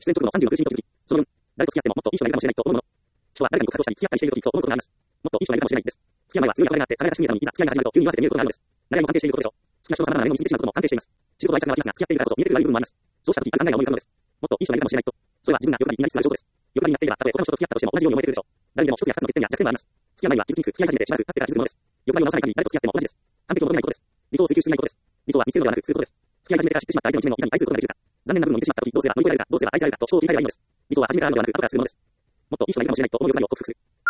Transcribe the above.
出演直後の36シーンと続き、その4、誰と付き合ってももっといい人がいるかもしれないと思うもの。人は誰かに告白をしたり付き合ったりしているときと思うことがあります。もっといい人がいるかもしれないです。付き合う前は強い憧れがあって、彼らが親しみになったのに、いざ付き合いが始まると急に言わせて見えることがあるのです。悩みも関係していることでしょう。好きな人の様々な悩みを見つけてしまうことも関係しています。仕事は相方が脇が付き合っているからこそ見えてくる悪い部分もあります。そうしたとき、ある考えが思い浮かぶのです。もっといい人がいるかもしれないと。それは自分が欲張りになりつつある証拠です。欲張りになっていれば、たとえ他の人と付き合ったとしても同じように思えてくるでしょう。誰にでも一つや二つの欠点や弱点があります。付き合う前は気づきにく、付き合い始めてしばらく経ってから気づくものです。欲張りを直さない限り誰と付き合っても同じです。完璧を求めないことです。理想を追求しないことです。理想は見せるのではなく、することです。付き合い始めてから知ってしまった相手の一面をいかに愛することができるか。残念な部分を見てしまったとき、どうすれば乗り越えられるか、どうすれば愛されるかと思考を切り替えればいいのです。理想は始められるのではなく、後から進むものです。もっといい人がいるかもしれないと思う欲張りを克服する。